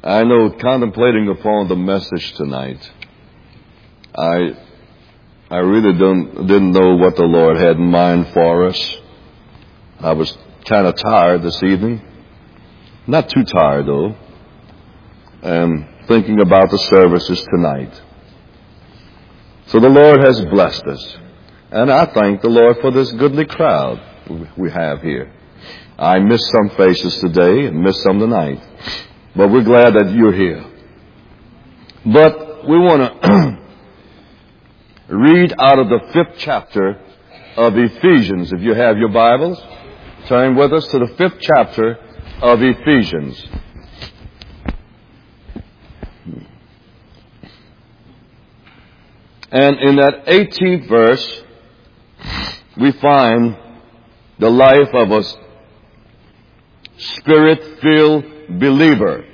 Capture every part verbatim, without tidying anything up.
I know, contemplating upon the message tonight, I I really don't didn't know what the Lord had in mind for us. I was kind of tired this evening, not too tired though, and thinking about the services tonight. So the Lord has blessed us, and I thank the Lord for this goodly crowd we have here. I missed some faces today and missed some tonight, but we're glad that you're here. But we want to read out of the fifth chapter of Ephesians. If you have your Bibles, turn with us to the fifth chapter of Ephesians. And in that eighteenth verse, we find the life of a Spirit-filled believer.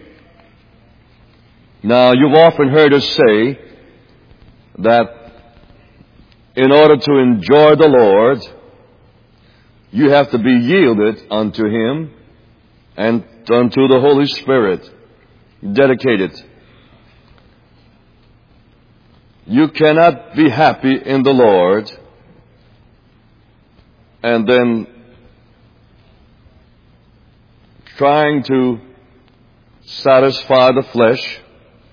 Now, you've often heard us say that in order to enjoy the Lord, you have to be yielded unto Him and unto the Holy Spirit, dedicated. You cannot be happy in the Lord and then trying to satisfy the flesh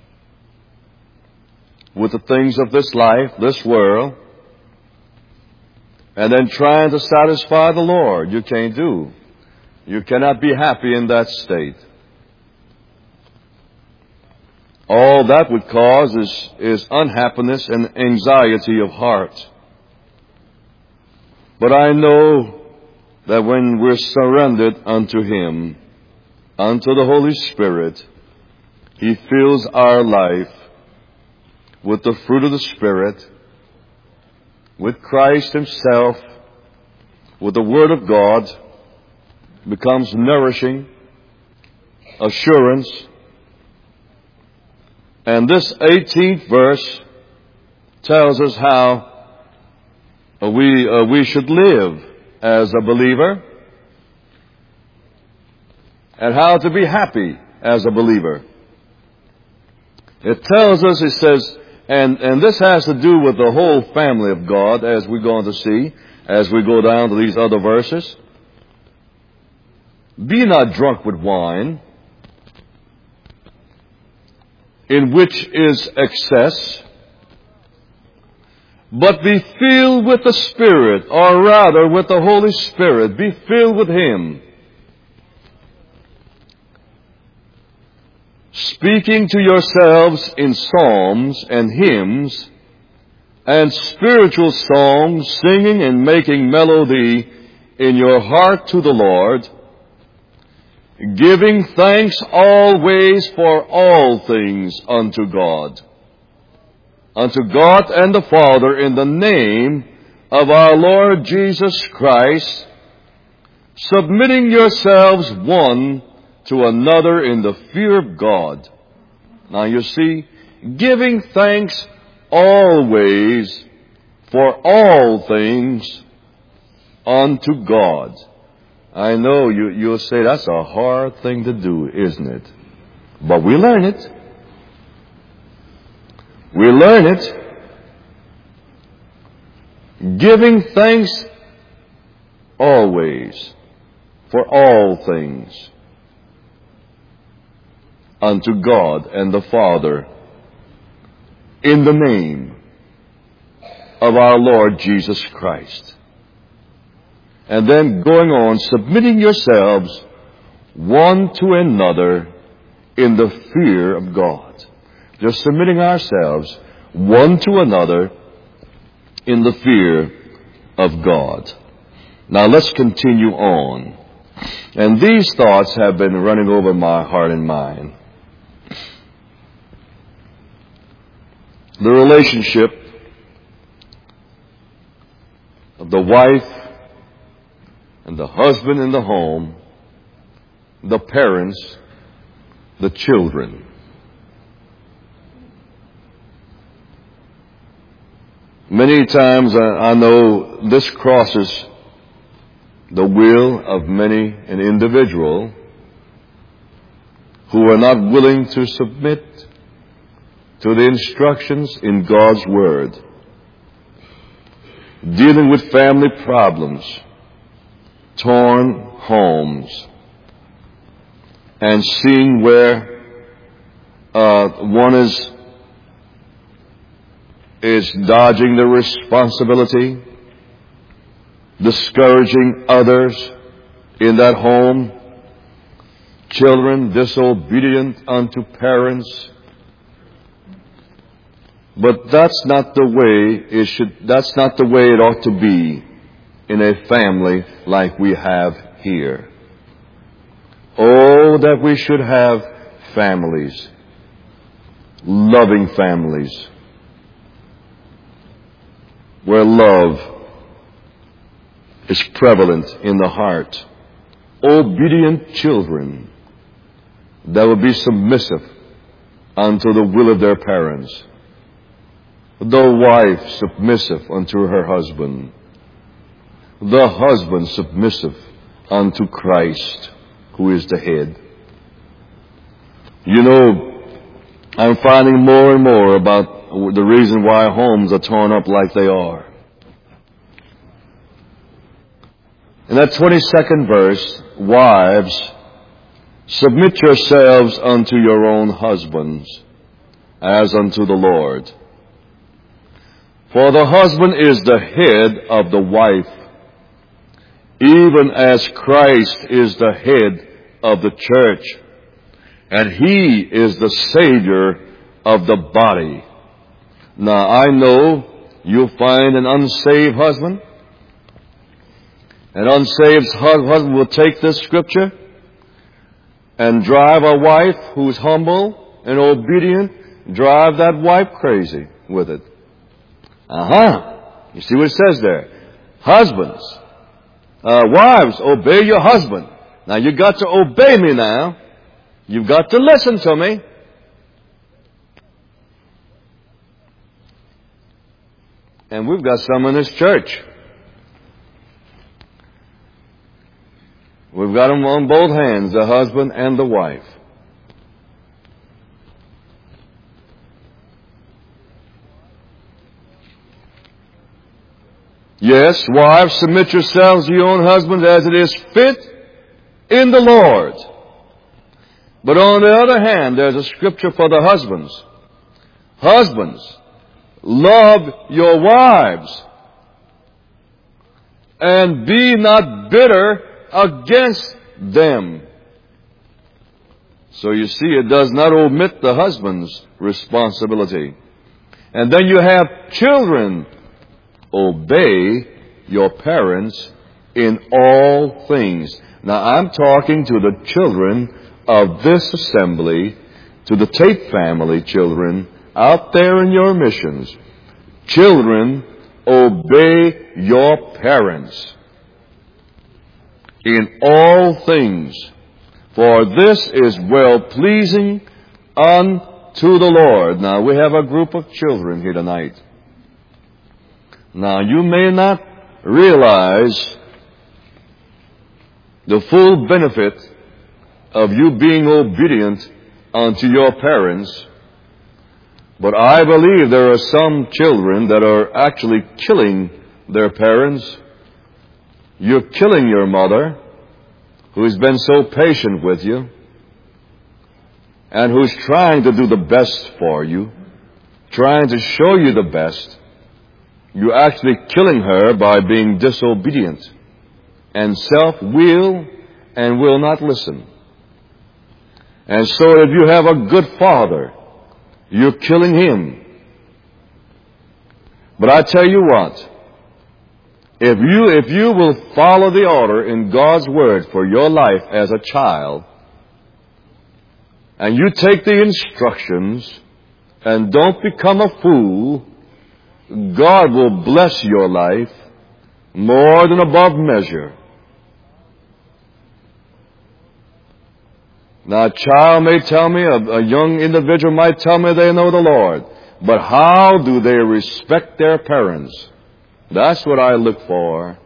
with the things of this life, this world, and then trying to satisfy the Lord. You can't do. You cannot be happy in that state. All that would cause is, is unhappiness and anxiety of heart. But I know that when we're surrendered unto Him, unto the Holy Spirit, He fills our life with the fruit of the Spirit, with Christ Himself, with the Word of God, becomes nourishing, assurance. And this eighteenth verse tells us how we, uh, we should live as a believer and how to be happy as a believer. It tells us, it says, and, and this has to do with the whole family of God, as we're going to see, as we go down to these other verses. Be not drunk with wine, in which is excess, but be filled with the Spirit, or rather with the Holy Spirit. Be filled with Him, speaking to yourselves in psalms and hymns and spiritual songs, singing and making melody in your heart to the Lord, giving thanks always for all things unto God, unto God and the Father, in the name of our Lord Jesus Christ, submitting yourselves one to another in the fear of God. Now you see, giving thanks always for all things unto God. I know you, you'll say that's a hard thing to do, isn't it? But we learn it. We learn it. Giving thanks always for all things unto God and the Father, in the name of our Lord Jesus Christ. And then going on, submitting yourselves one to another in the fear of God. Just submitting ourselves one to another in the fear of God. Now let's continue on. And these thoughts have been running over my heart and mind. The relationship of the wife and the husband in the home, the parents, the children. Many times I know this crosses the will of many an individual who are not willing to submit to the instructions in God's Word, dealing with family problems, torn homes, and seeing where uh, one is is dodging the responsibility, discouraging others in that home, children disobedient unto parents. But that's not the way it should, that's not the way it ought to be in a family like we have here. Oh, that we should have families, loving families, where love is prevalent in the heart. Obedient children that will be submissive unto the will of their parents. The wife submissive unto her husband. The husband submissive unto Christ, who is the head. You know, I'm finding more and more about the reason why homes are torn up like they are. In that twenty-second verse, wives, submit yourselves unto your own husbands, as unto the Lord. For the husband is the head of the wife, even as Christ is the head of the church, and He is the Savior of the body. Now, I know you'll find an unsaved husband. An unsaved husband will take this scripture and drive a wife who's humble and obedient, drive that wife crazy with it. Uh-huh. You see what it says there? Husbands, uh, wives, obey your husband. Now, you got to obey me now. You've got to listen to me. And we've got some in this church. We've got them on both hands, the husband and the wife. Yes, wives, submit yourselves to your own husbands as it is fit in the Lord. But on the other hand, there's a scripture for the husbands. Husbands, love your wives, and be not bitter against them. So you see, it does not omit the husband's responsibility. And then you have children. Obey your parents in all things. Now, I'm talking to the children of this assembly, to the Tate family children out there in your missions. Children, obey your parents in all things, for this is well-pleasing unto the Lord. Now, we have a group of children here tonight. Now, you may not realize the full benefit of you being obedient unto your parents, but I believe there are some children that are actually killing their parents. You're killing your mother, who's been so patient with you, and who's trying to do the best for you, trying to show you the best. You're actually killing her by being disobedient and self-will and will not listen. And so if you have a good father, you're killing him. But I tell you what, if you, if you will follow the order in God's Word for your life as a child, and you take the instructions and don't become a fool, God will bless your life more than above measure. Now, a child may tell me, a, a young individual might tell me they know the Lord, but how do they respect their parents? That's what I look for.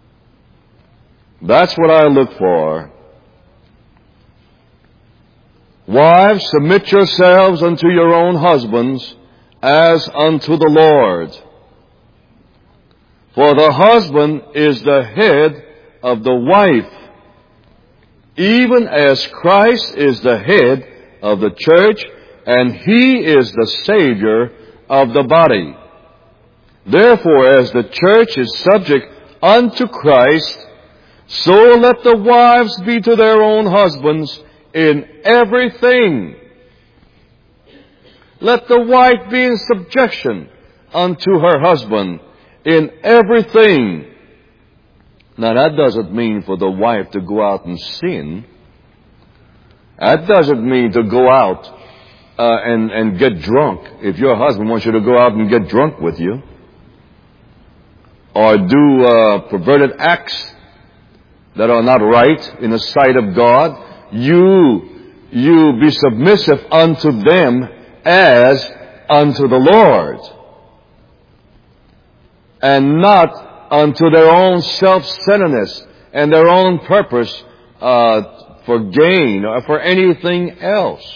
That's what I look for. Wives, submit yourselves unto your own husbands as unto the Lord. For the husband is the head of the wife, even as Christ is the head of the church, and He is the Savior of the body. Therefore, as the church is subject unto Christ, so let the wives be to their own husbands in everything. Let the wife be in subjection unto her husband in everything. Now that doesn't mean for the wife to go out and sin. That doesn't mean to go out uh, and, and get drunk if your husband wants you to go out and get drunk with you. Or do uh, perverted acts that are not right in the sight of God. You, you be submissive unto them as unto the Lord, and not unto their own self-centeredness and their own purpose uh, for gain or for anything else.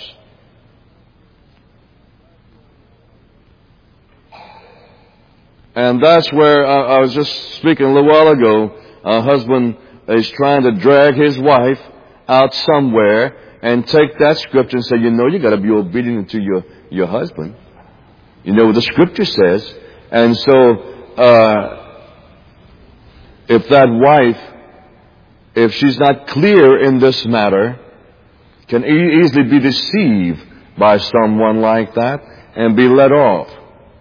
And that's where uh, I was just speaking a little while ago. A husband is trying to drag his wife out somewhere and take that scripture and say, you know, you got to be obedient to your, your husband. You know what the scripture says. And so, uh, if that wife, if she's not clear in this matter, can e- easily be deceived by someone like that and be let off.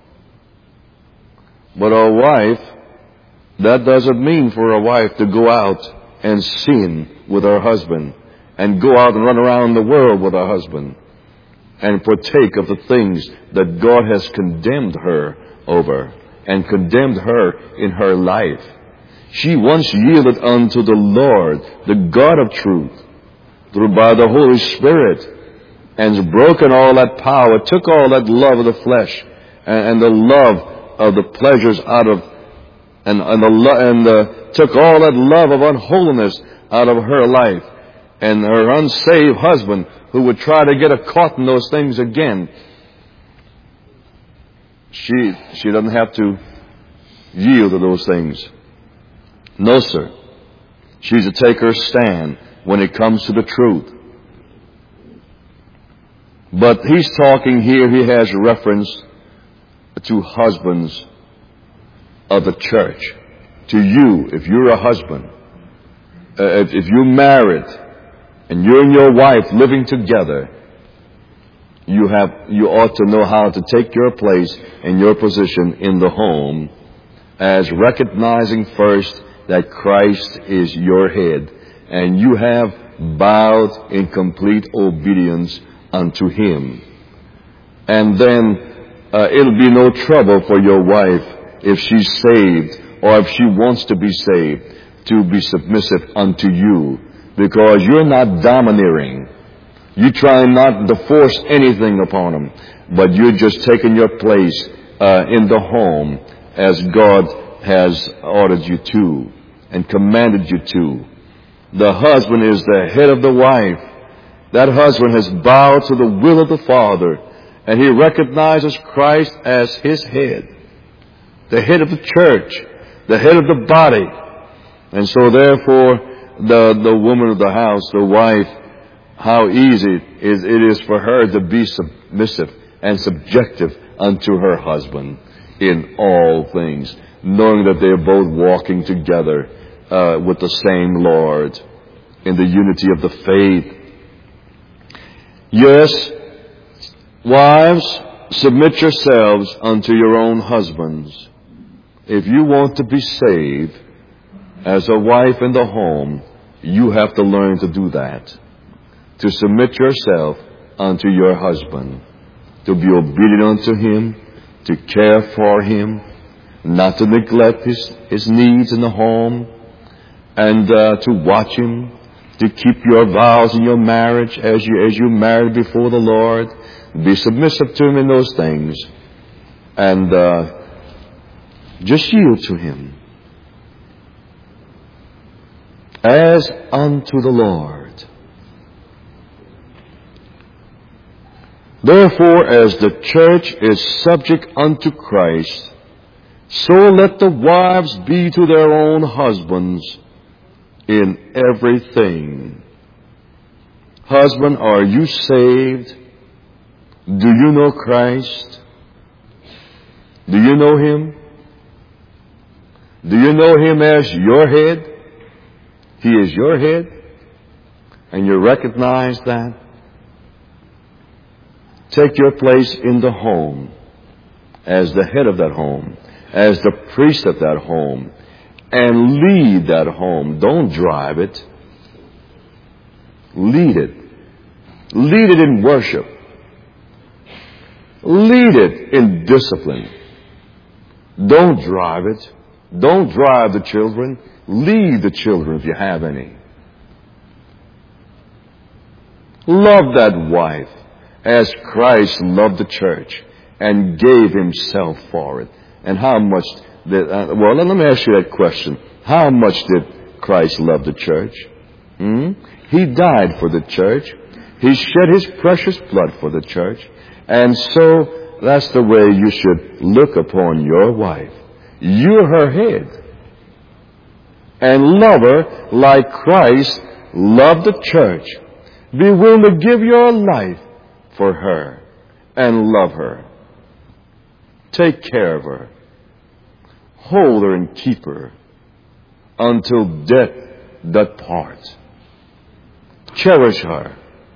But a wife, that doesn't mean for a wife to go out and sin with her husband and go out and run around the world with her husband and partake of the things that God has condemned her over and condemned her in her life. She once yielded unto the Lord, the God of truth, through by the Holy Spirit, and has broken all that power, took all that love of the flesh and, and the love of the pleasures out of, and, and, the, and the, took all that love of unholiness out of her life. And her unsaved husband, who would try to get her caught in those things again, she, she doesn't have to yield to those things. No, sir. She's to take her stand when it comes to the truth. But he's talking here, he has reference to husbands of the church. To you, if you're a husband, uh, if, if you're married, and you and your wife living together, you have, you ought to know how to take your place and your position in the home as recognizing first that Christ is your head, and you have bowed in complete obedience unto Him. And then uh, it'll be no trouble for your wife, if she's saved or if she wants to be saved, to be submissive unto you, because you're not domineering. You try not to force anything upon them, but you're just taking your place uh, in the home as God has ordered you to and commanded you to. The husband is the head of the wife. That husband has bowed to the will of the Father, and he recognizes Christ as his head, the head of the church, the head of the body. And so therefore, the, the woman of the house, the wife, how easy is it is for her to be submissive and subjective unto her husband in all things, knowing that they are both walking together uh, with the same Lord in the unity of the faith. Yes, wives, submit yourselves unto your own husbands. If you want to be saved as a wife in the home, you have to learn to do that. To submit yourself unto your husband, to be obedient unto him, to care for him, not to neglect his, his needs in the home, and uh, to watch him, to keep your vows in your marriage as you as you married before the Lord. Be submissive to him in those things, and uh, just yield to him as unto the Lord. Therefore, as the church is subject unto Christ, so let the wives be to their own husbands in everything. Husband, are you saved? Do you know Christ? Do you know Him? Do you know Him as your head? He is your head, and you recognize that. Take your place in the home as the head of that home, as the priest of that home, and lead that home. Don't drive it. Lead it. Lead it in worship. Lead it in discipline. Don't drive it. Don't drive the children. Lead the children if you have any. Love that wife as Christ loved the church and gave Himself for it. And how much did, uh, well, let me ask you that question. How much did Christ love the church? Hmm? He died for the church. He shed His precious blood for the church. And so that's the way you should look upon your wife. You're her head. And love her like Christ loved the church. Be willing to give your life for her and love her. Take care of her. Hold her and keep her until death doth part. Cherish her.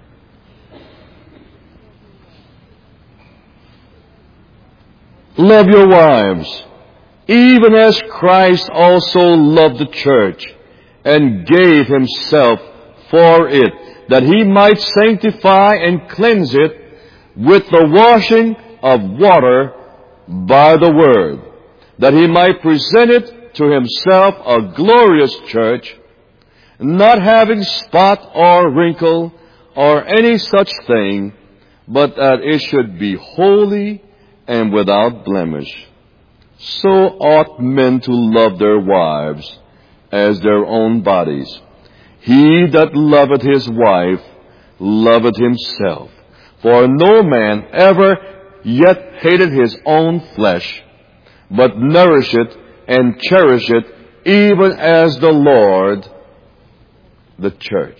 Love your wives, even as Christ also loved the church and gave Himself for it, that He might sanctify and cleanse it with the washing of water by the word, that He might present it to Himself a glorious church, not having spot or wrinkle or any such thing, but that it should be holy and without blemish. So ought men to love their wives as their own bodies. He that loveth his wife loveth himself. For no man ever yet hated his own flesh, but nourish it and cherish it, even as the Lord the church.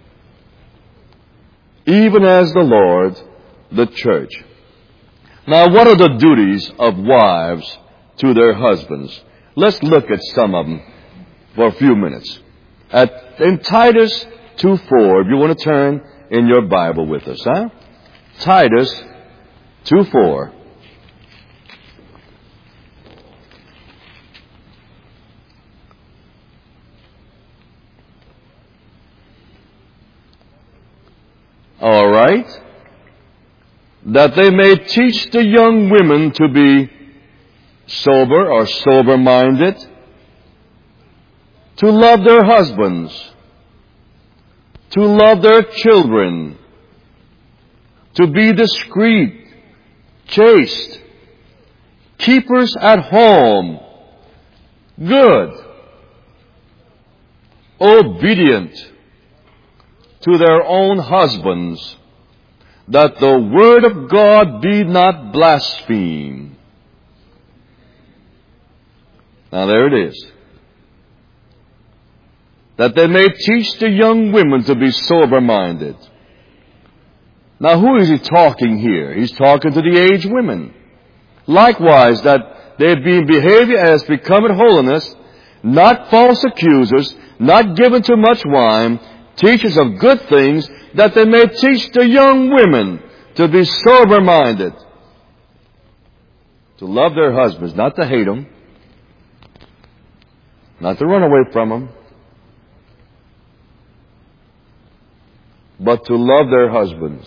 Even as the Lord the church. Now, what are the duties of wives to their husbands? Let's look at some of them for a few minutes. At, in Titus two four, if you want to turn in your Bible with us, huh? Titus two four. All right. That they may teach the young women to be sober or sober-minded, to love their husbands, to love their children, to be discreet, chaste, keepers at home, good, obedient to their own husbands, that the word of God be not blasphemed. Now there it is. That they may teach the young women to be sober-minded. Now who is he talking here? He's talking to the aged women. Likewise, that they be in behavior as becometh holiness, not false accusers, not given to much wine, teachers of good things, that they may teach the young women to be sober-minded, to love their husbands, not to hate them, not to run away from them, but to love their husbands.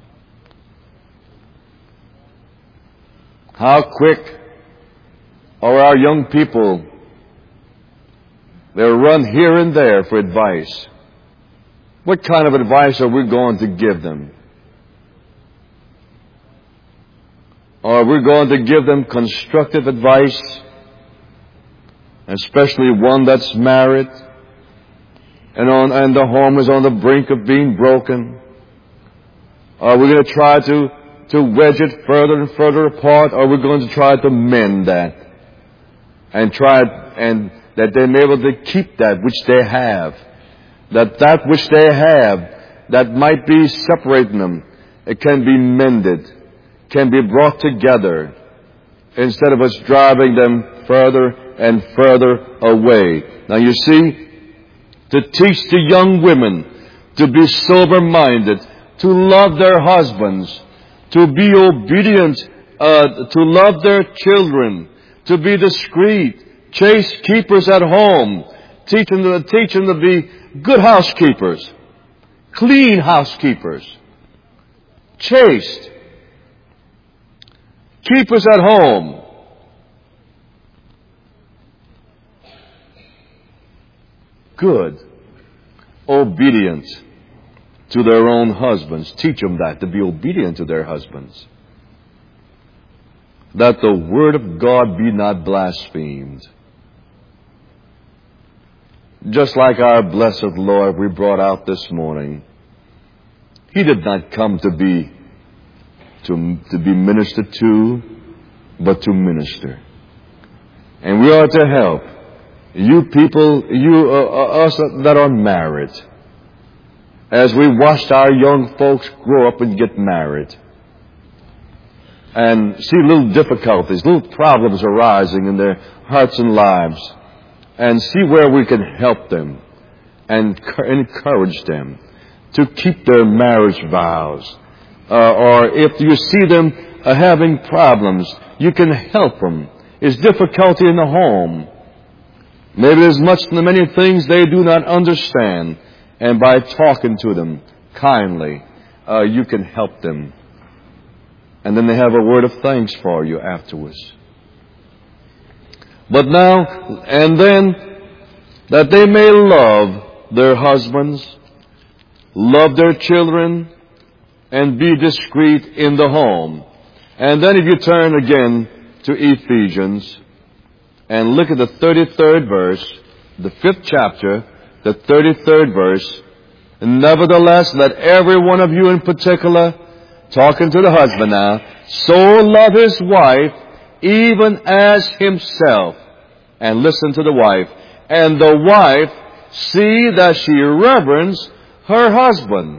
How quick are our young people? They'll run here and there for advice. What kind of advice are we going to give them? Are we going to give them constructive advice, especially one that's married and on and the home is on the brink of being broken? Are we going to try to to wedge it further and further apart, or are we going to try to mend that? And try, and that they may be able to keep that which they have. That that which they have, that might be separating them, it can be mended, can be brought together, instead of us driving them further and further away. Now you see, to teach the young women to be sober-minded, to love their husbands, to be obedient, uh, to love their children, to be discreet, chaste keepers at home, teaching them, teach them to be good housekeepers, clean housekeepers, chaste, keepers at home. Good, obedient to their own husbands. Teach them that, to be obedient to their husbands. That the word of God be not blasphemed. Just like our blessed Lord we brought out this morning. He did not come to be to, to be ministered to, but to minister. And we are to help you people, you uh, us that are married, as we watched our young folks grow up and get married, and see little difficulties, little problems arising in their hearts and lives, and see where we can help them and encourage them to keep their marriage vows. Uh, or if you see them uh, having problems, you can help them. It's difficulty in the home. Maybe there's much many things they do not understand. And by talking to them kindly, uh, you can help them. And then they have a word of thanks for you afterwards. But now, and then, that they may love their husbands, love their children, and be discreet in the home. And then if you turn again to Ephesians, and look at the thirty-third verse, the fifth chapter, the thirty-third verse. Nevertheless, let every one of you in particular, talking to the husband now, so love his wife, even as himself. And listen to the wife. And the wife, see that she reverence her husband.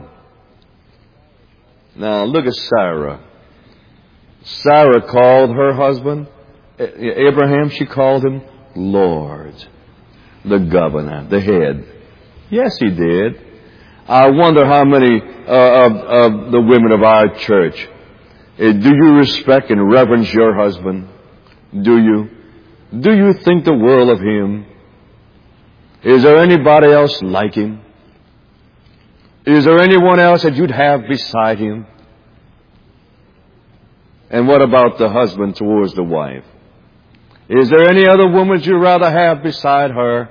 Now look at Sarah. Sarah called her husband, Abraham, she called him Lord, the governor, the head. Yes, he did. I wonder how many uh, of, of the women of our church, uh, do you respect and reverence your husband? Do you? Do you think the world of him? Is there anybody else like him? Is there anyone else that you'd have beside him? And what about the husband towards the wife? Is there any other woman you'd rather have beside her?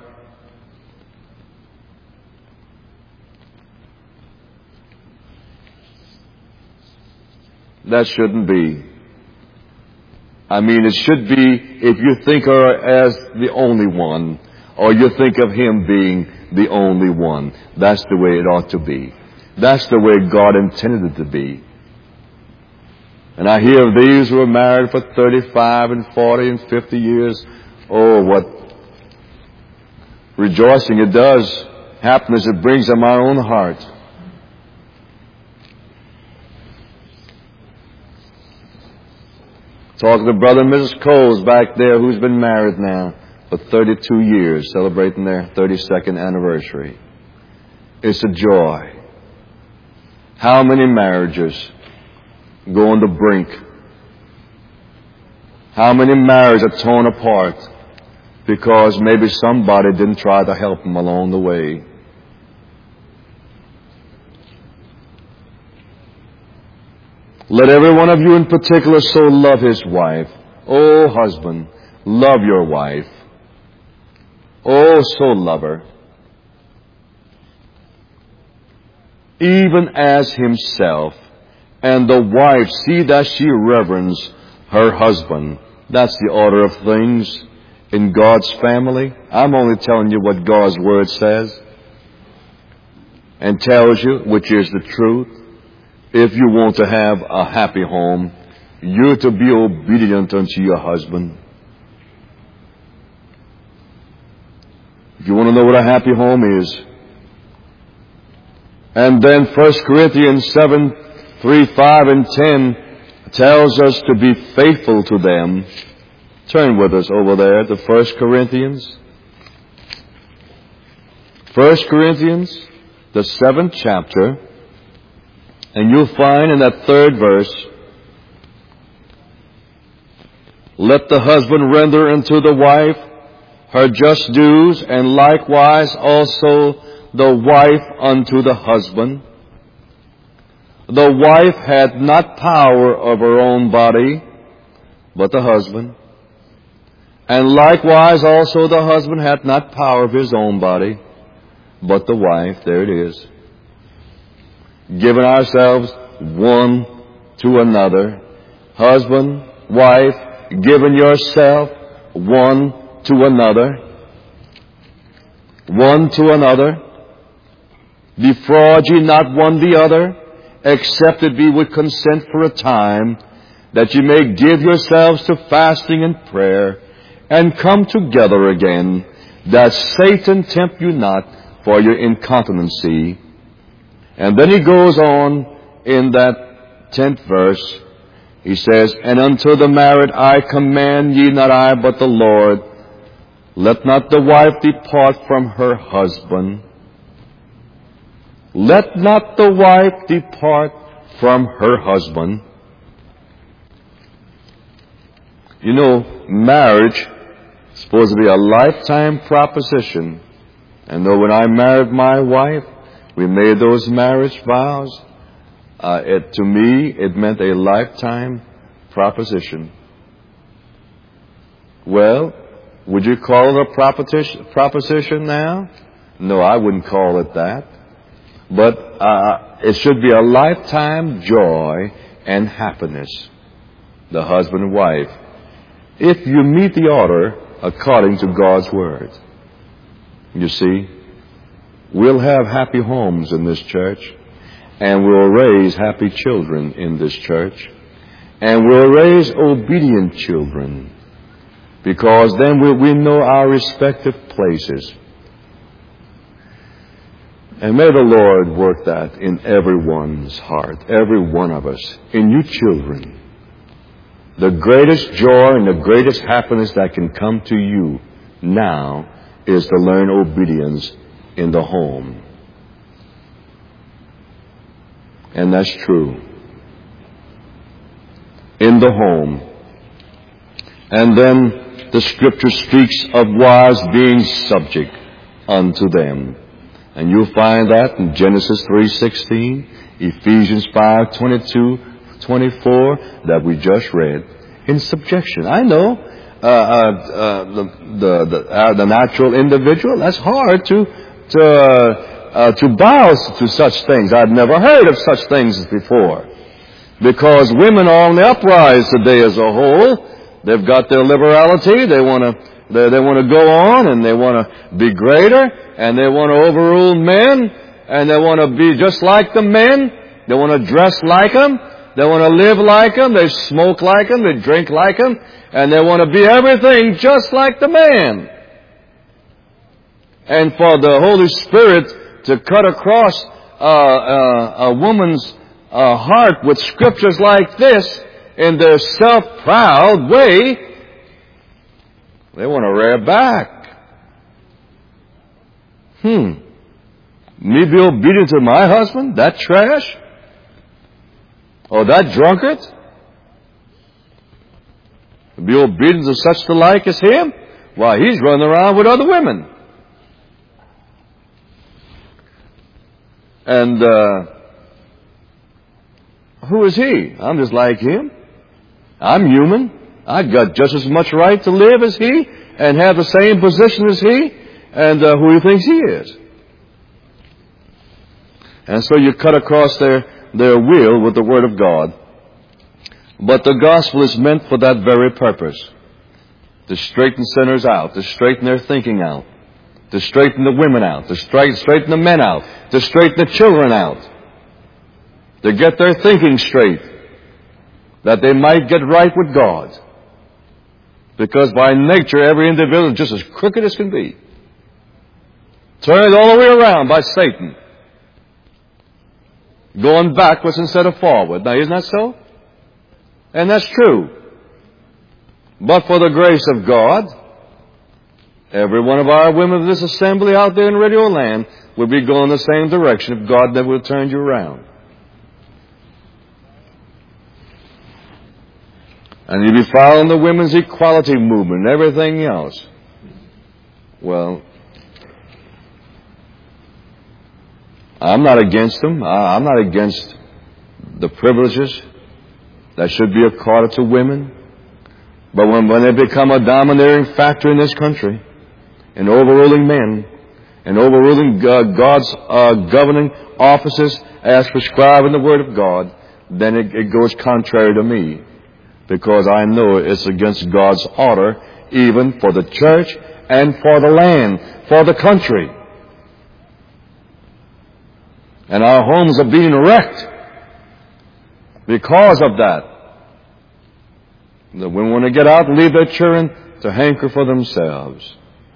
That shouldn't be. I mean, it should be if you think of her as the only one, or you think of him being the only one. That's the way it ought to be. That's the way God intended it to be. And I hear of these who are married for thirty-five and forty and fifty years. Oh, what rejoicing it does, happiness it brings in my own heart. Talking to Brother and Missus Coles back there who's been married now for thirty-two years, celebrating their thirty-second anniversary. It's a joy. How many marriages go on the brink? How many marriages are torn apart because maybe somebody didn't try to help them along the way? Let every one of you in particular so love his wife. Oh, husband, love your wife. Oh, so love her. Even as himself. And the wife, see that she reverence her husband. That's the order of things in God's family. I'm only telling you what God's Word says and tells you, which is the truth. if you want to have a happy home, you're to be obedient unto your husband. If you want to know what a happy home is. And then First Corinthians seven, three, five, and ten tells us to be faithful to them. Turn with us over there to First Corinthians. First Corinthians, the seventh chapter, and you'll find in that third verse, let the husband render unto the wife her just dues, and likewise also the wife unto the husband. The wife had not power of her own body, but the husband. And likewise also the husband hath not power of his own body, but the wife. There it is. Giving ourselves one to another. Husband, wife, giving yourself one to another. One to another. Defraud ye not one the other, except it be with consent for a time, that ye may give yourselves to fasting and prayer, and come together again, that Satan tempt you not for your incontinency. And then he goes on in that tenth verse. He says, and unto the married I command ye, not I, but the Lord, let not the wife depart from her husband. Let not the wife depart from her husband. You know, marriage is supposed to be a lifetime proposition. And though when I married my wife, we made those marriage vows, uh, it, to me, it meant a lifetime proposition. Well, would you call it a proposition, proposition now? No, I wouldn't call it that. But uh, it should be a lifetime joy and happiness, the husband and wife, if you meet the order according to God's Word. You see, we'll have happy homes in this church, and we'll raise happy children in this church, and we'll raise obedient children, because then we, we know our respective places. And may the Lord work that in everyone's heart, every one of us, in you children. The greatest joy and the greatest happiness that can come to you now is to learn obedience in the home. And that's true. In the home. And then the Scripture speaks of wives being subject unto them. And you'll find that in Genesis three sixteen, Ephesians five twenty-two, twenty-four, that we just read, in subjection. I know uh, uh, uh, the the the, uh, the natural individual, that's hard to to uh, uh, to bow to such things. I've never heard of such things before, because women are on the uprise today as a whole. They've got their liberality. They want to they, they want to go on, and they want to be greater, and they want to overrule men, and they want to be just like the men. They want to dress like them. They want to live like them. They smoke like them. They drink like them. And they want to be everything just like the man. And for the Holy Spirit to cut across uh, uh, a woman's uh, heart with scriptures like this in their self-proud way, they want to rear back. Hmm. Me be obedient to my husband? That trash? Or that drunkard? Be obedient to such the like as him? Why, he's running around with other women. And uh, who is he? I'm just like him. I'm human. I've got just as much right to live as he and have the same position as he. And uh, who he thinks he is. And so you cut across their, their will with the Word of God. But the gospel is meant for that very purpose. To straighten sinners out. To straighten their thinking out. To straighten the women out. To straighten, straighten the men out. To straighten the children out. to get their thinking straight, that they might get right with God. Because by nature, every individual is just as crooked as can be. Turned all the way around by Satan. Going backwards instead of forward. Now, isn't that so? And that's true. But for the grace of God, every one of our women of this assembly out there in Radio Land would be going the same direction if God never would have turned you around. And you'd be following the women's equality movement and everything else. Well, I'm not against them. I'm not against the privileges that should be accorded to women. But when, when they become a domineering factor in this country, in overruling men, and overruling uh, God's uh, governing offices as prescribed in the Word of God, then it, it goes contrary to me. Because I know it's against God's order, even for the church and for the land, for the country. And our homes are being wrecked because of that. The women want to get out and leave their children to hanker for themselves,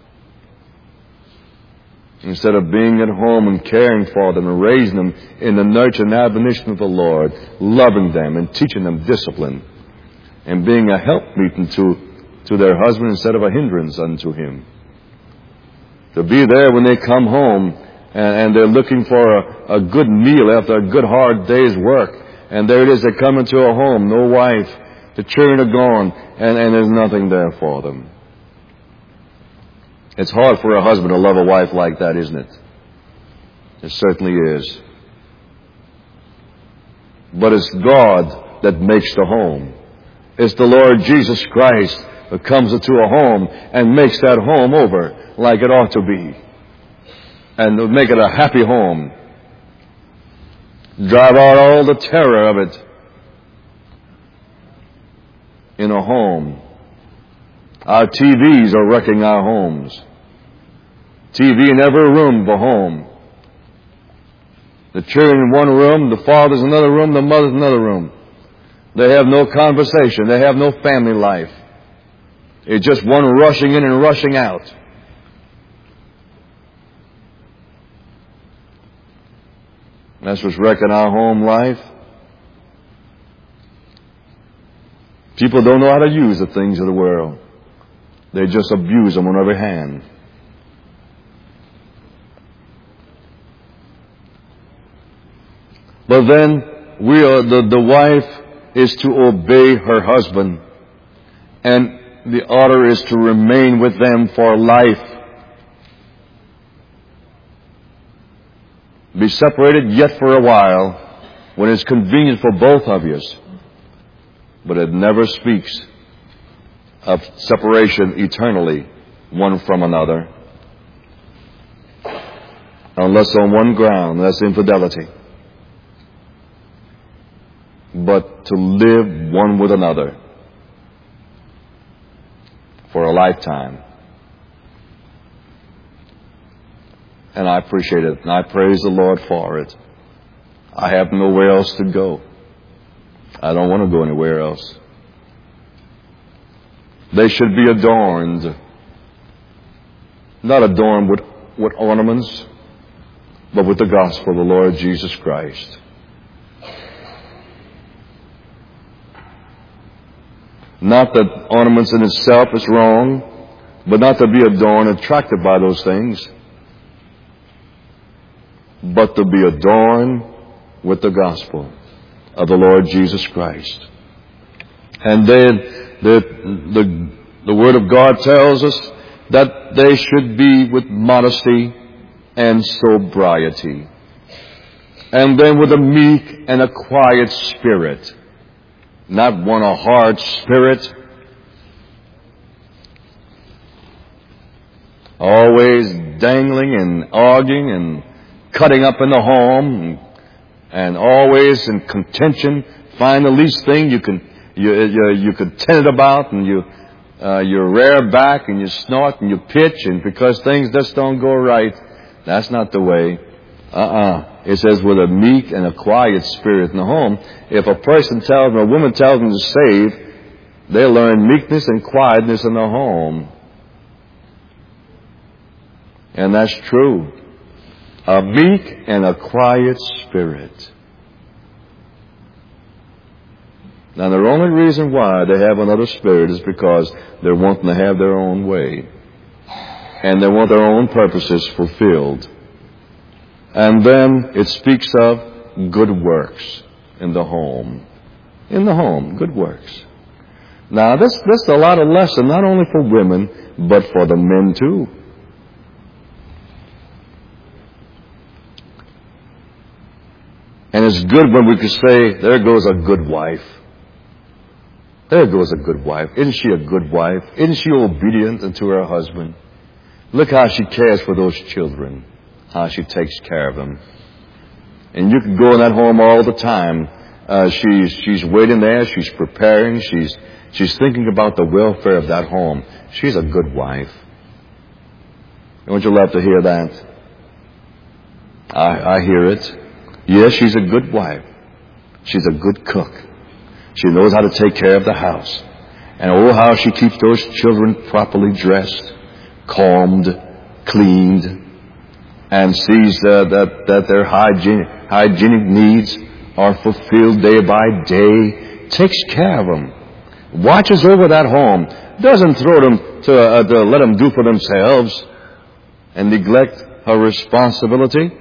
instead of being at home and caring for them and raising them in the nurture and admonition of the Lord, loving them and teaching them discipline, and being a helpmeet to, to their husband instead of a hindrance unto him. To be there when they come home and, and they're looking for a, a good meal after a good hard day's work. And there it is, they come into a home, no wife, the children are gone, and, and there's nothing there for them. It's hard for a husband to love a wife like that, isn't it? It certainly is. But it's God that makes the home. It's the Lord Jesus Christ that comes into a home and makes that home over like it ought to be. And make it a happy home. Drive out all the terror of it in a home. Our T Vs are wrecking our homes. T V in every room of a home. The children in one room, the father's in another room, the mother's in another room. They have no conversation. They have no family life. It's just one rushing in and rushing out. That's what's wrecking our home life. People don't know how to use the things of the world. They just abuse them on every hand. But then we are, the, the wife is to obey her husband, and the order is to remain with them for life. Be separated yet for a while when it's convenient for both of you. But it never speaks of separation eternally, one from another. Unless on one ground, that's infidelity. But to live one with another for a lifetime. And I appreciate it, and I praise the Lord for it. I have nowhere else to go. I don't want to go anywhere else. They should be adorned. Not adorned with, with ornaments, but with the gospel of the Lord Jesus Christ. Not that ornaments in itself is wrong, but not to be adorned, attracted by those things, but to be adorned with the gospel of the Lord Jesus Christ. And then the, the, the Word of God tells us that they should be with modesty and sobriety. And then with a meek and a quiet spirit. Not one a hard spirit. Always dangling and arguing and cutting up in the home, and, and always in contention. Find the least thing you can you you, you contend about, and you uh, you rear back and you snort and you pitch, and because things just don't go right, that's not the way. Uh-uh. it says with a meek and a quiet spirit in the home. If a person tells them, a woman tells them to save, they learn meekness and quietness in the home. And that's true. A meek and a quiet spirit. Now, the only reason why they have another spirit is because they're wanting to have their own way. And they want their own purposes fulfilled. And then it speaks of good works in the home. In the home, good works. Now, this, this is a lot of lesson, not only for women, but for the men too. And it's good when we can say, there goes a good wife. There goes a good wife. Isn't she a good wife? Isn't she obedient unto her husband? Look how she cares for those children, how she takes care of them. And you can go in that home all the time. Uh, she's she's waiting there. She's preparing. She's she's thinking about the welfare of that home. She's a good wife. Don't you love to hear that? I, I hear it. Yes, she's a good wife. She's a good cook. She knows how to take care of the house. And oh, how she keeps those children properly dressed, combed, cleaned, and sees uh, that, that their hygienic, hygienic needs are fulfilled day by day, takes care of them, watches over that home, doesn't throw them to, uh, to let them do for themselves and neglect her responsibility.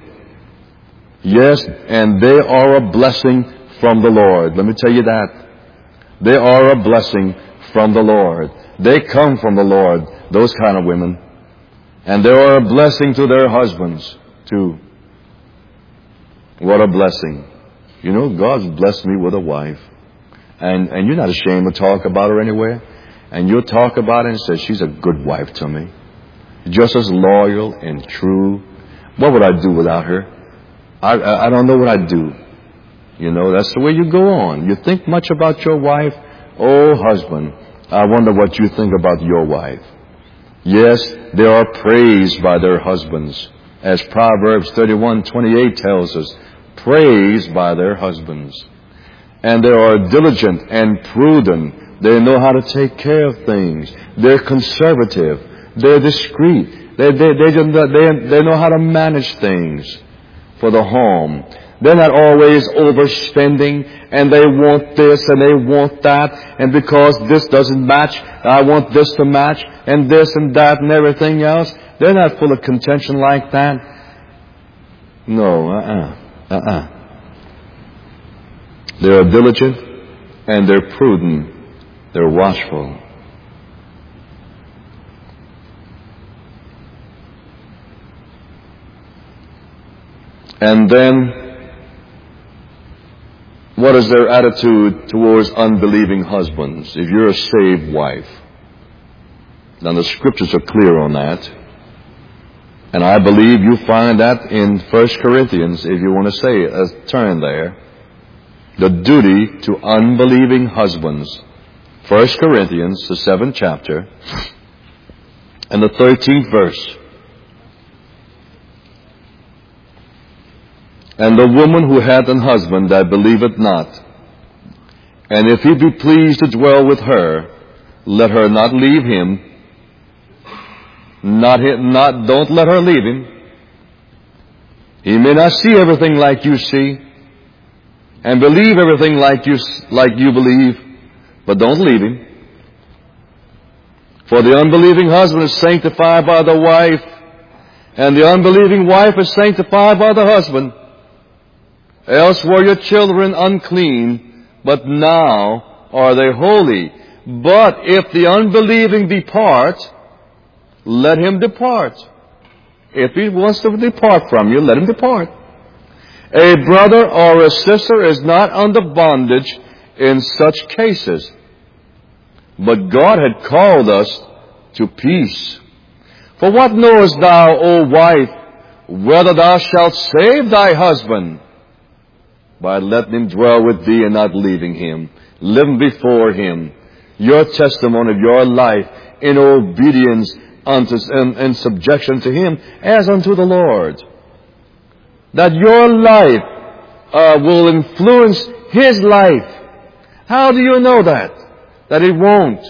Yes, and they are a blessing from the Lord. Let me tell you that. They are a blessing from the Lord. They come from the Lord, those kind of women. And they are a blessing to their husbands, too. What a blessing. You know, God's blessed me with a wife. And, and you're not ashamed to talk about her anywhere. And you'll talk about her and say, she's a good wife to me. Just as loyal and true. What would I do without her? I, I, I don't know what I'd do. You know, that's the way you go on. You think much about your wife. Oh, husband, I wonder what you think about your wife. Yes, they are praised by their husbands. As Proverbs thirty-one twenty-eight tells us, praised by their husbands. And they are diligent and prudent. They know how to take care of things. They're conservative. They're discreet. They, they, they, they, they know how to manage things for the home. They're not always overspending, and they want this and they want that, and because this doesn't match, I want this to match, and this and that and everything else. They're not full of contention like that. No, uh-uh, uh-uh. They're diligent, and they're prudent. They're watchful. And then, what is their attitude towards unbelieving husbands? If you're a saved wife. Now the scriptures are clear on that. And I believe you find that in First Corinthians, if you want to say it, uh, turn there. The duty to unbelieving husbands. First Corinthians, the seventh chapter, and the thirteenth verse. And the woman who hath an husband that believeth not, and if he be pleased to dwell with her, let her not leave him. Not, not, don't let her leave him. He may not see everything like you see, and believe everything like you, like you believe, but don't leave him. For the unbelieving husband is sanctified by the wife, and the unbelieving wife is sanctified by the husband. Else were your children unclean, but now are they holy. But if the unbelieving depart, let him depart. If he wants to depart from you, let him depart. A brother or a sister is not under bondage in such cases. But God had called us to peace. For what knowest thou, O wife, whether thou shalt save thy husband? By letting him dwell with thee and not leaving him. Living before him. Your testimony of your life in obedience unto and, and subjection to him as unto the Lord. that your life uh, will influence his life. How do you know that? That it won't.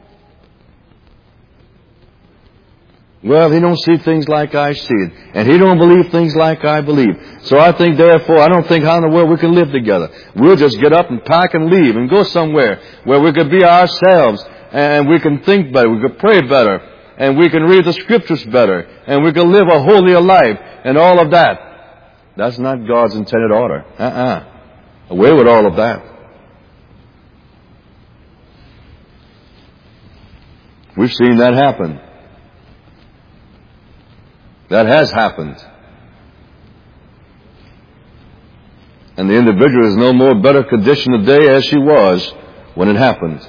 Well, he don't see things like I see it. And he don't believe things like I believe. So I think, therefore, I don't think how in the world we can live together. We'll just get up and pack and leave and go somewhere where we could be ourselves and we can think better, we could pray better, and we can read the Scriptures better, and we can live a holier life and all of that. That's not God's intended order. Uh-uh. Away with all of that. We've seen that happen. That has happened. And the individual is no more better condition today as she was when it happened.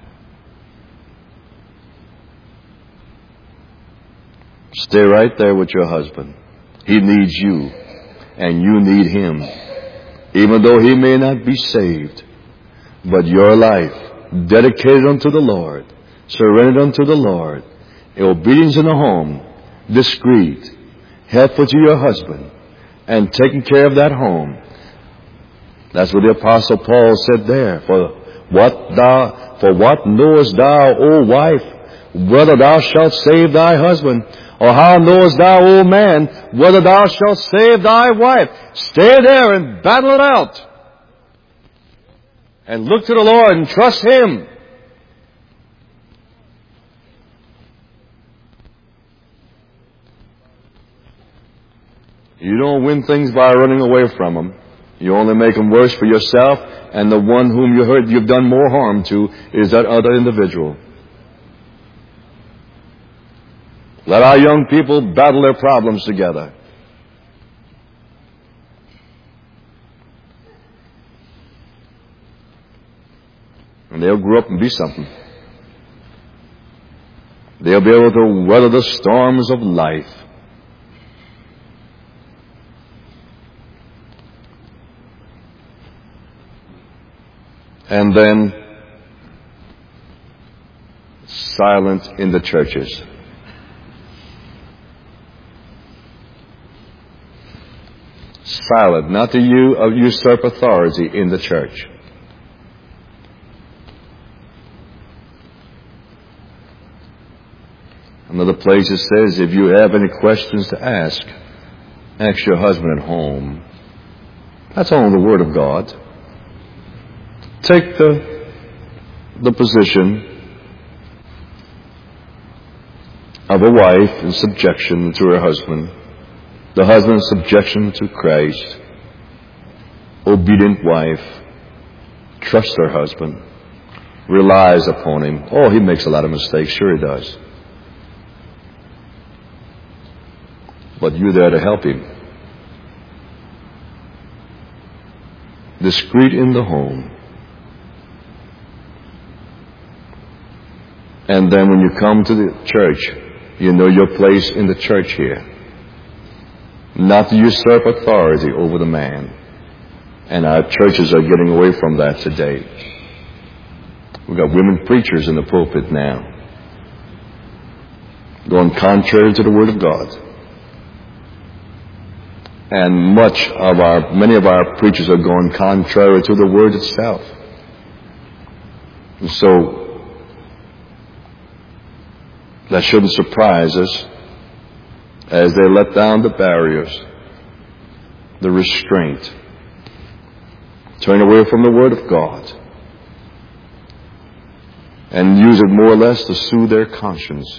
Stay right there with your husband. He needs you, and you need him. Even though he may not be saved, but your life, dedicated unto the Lord, surrendered unto the Lord, obedience in the home, discreet, helpful to your husband, and taking care of that home. That's what the Apostle Paul said there. For what thou, for what knowest thou, O wife, whether thou shalt save thy husband? Or how knowest thou, O man, whether thou shalt save thy wife? Stay there and battle it out. And look to the Lord and trust him. You don't win things by running away from them. You only make them worse for yourself, and the one whom you heard you've done more harm to is that other individual. Let our young people battle their problems together. And they'll grow up and be something. They'll be able to weather the storms of life. And then, silent in the churches. Silent, not to you of usurp authority in the church. Another place it says, if you have any questions to ask, ask your husband at home. That's only the Word of God. Take the, the position of a wife in subjection to her husband. The husband in subjection to Christ. Obedient wife. Trusts her husband. Relies upon him. Oh, he makes a lot of mistakes. Sure he does. But you're there to help him. Discreet in the home. And then when you come to the church, you know your place in the church here. Not to usurp authority over the man. And our churches are getting away from that today. We've got women preachers in the pulpit now, going contrary to the Word of God. And much of our, many of our preachers are going contrary to the Word itself. And so, that shouldn't surprise us as they let down the barriers, the restraint, turn away from the Word of God, and use it more or less to soothe their conscience,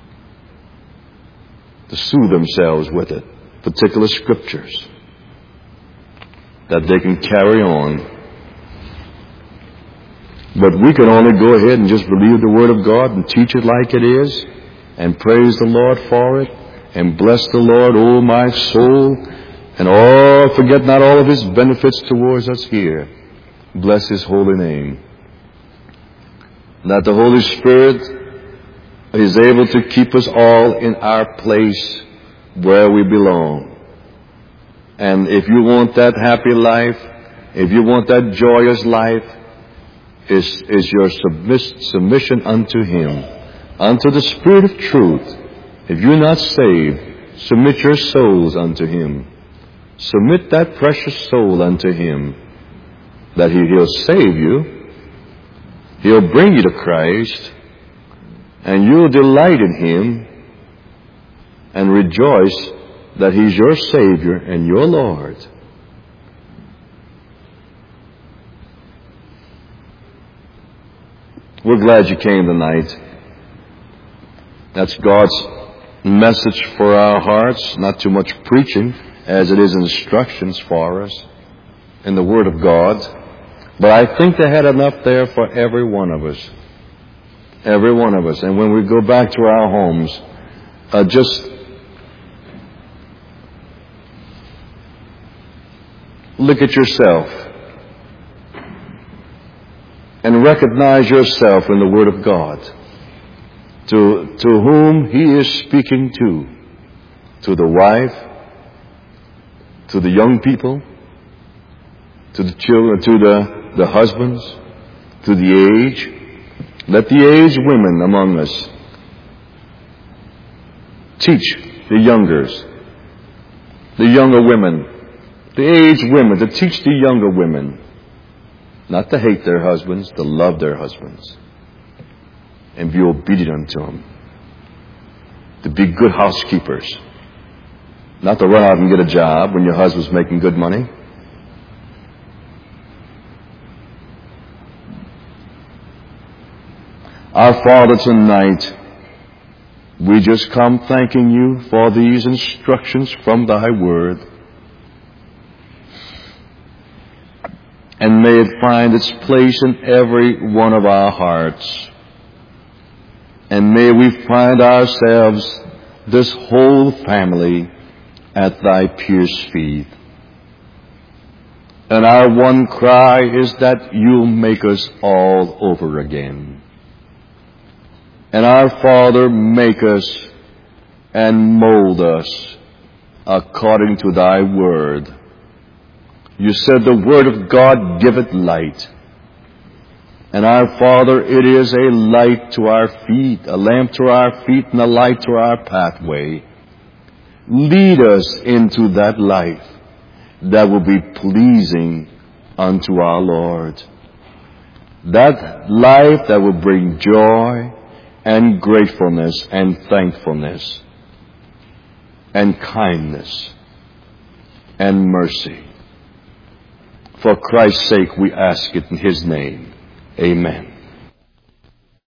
to soothe themselves with it, particular scriptures that they can carry on. But we can only go ahead and just believe the Word of God and teach it like it is, and praise the Lord for it, and bless the Lord, O my soul, and all, forget not all of His benefits towards us here. Bless His holy name. That the Holy Spirit is able to keep us all in our place where we belong. And if you want that happy life, if you want that joyous life, is, is your submiss, submission unto Him, unto the Spirit of truth. If you're not saved, submit your souls unto Him. Submit that precious soul unto Him, that he, He'll save you. He'll bring you to Christ, and you'll delight in Him and rejoice that He's your Savior and your Lord. We're glad you came tonight. That's God's message for our hearts. Not too much preaching, as it is instructions for us in the Word of God. But I think they had enough there for every one of us. Every one of us. And when we go back to our homes, uh, just look at yourself and recognize yourself in the Word of God. To, to whom He is speaking to. To the wife, to the young people, to the children, to the, the husbands, to the aged. Let the aged women among us teach the youngers, the younger women, the aged women, to teach the younger women not to hate their husbands, to love their husbands, and be obedient unto them, to be good housekeepers, not to run out and get a job when your husband's making good money. Our Father, tonight, we just come thanking You for these instructions from Thy Word. And may it find its place in every one of our hearts. And may we find ourselves, this whole family, at Thy pierced feet. And our one cry is that You'll make us all over again. And our Father, make us and mold us according to Thy Word. You said the Word of God giveth light. And our Father, it is a light to our feet, a lamp to our feet, and a light to our pathway. Lead us into that life that will be pleasing unto our Lord. That life that will bring joy and gratefulness and thankfulness and kindness and mercy. For Christ's sake we ask it in His name. Amen.